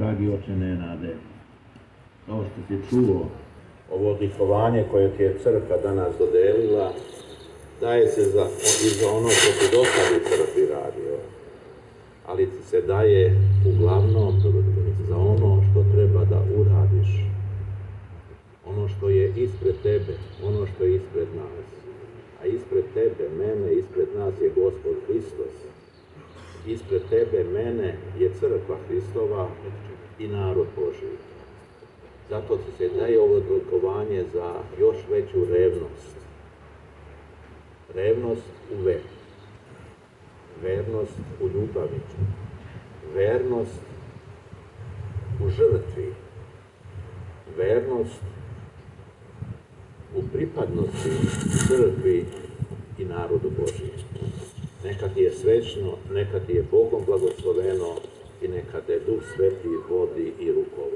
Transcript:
dragi oče Nenade, kao što si čuo, ovo odlikovanje koje ti je crkva danas dodelila, daje se i za ono što ti do sad u crkvi radio, ali ti se daje uglavnom za ono što treba da uradiš, ono što je ispred tebe, ono što je ispred nas. A ispred tebe, mene, ispred nas je Gospod Hristos. Ispred tebe, mene, je crkva Hristova i narod Božji. Zato ti se daje ovo odlikovanje za još veću revnost. Revnost u veri. Vernost u ljubavi. Vernost u žrtvi. Vernost u pripadnosti crkvi i narodu Božjem. Neka ti je svečno, neka ti je Bogom blagosloveno i neka te Duh Sveti vodi i rukovodi.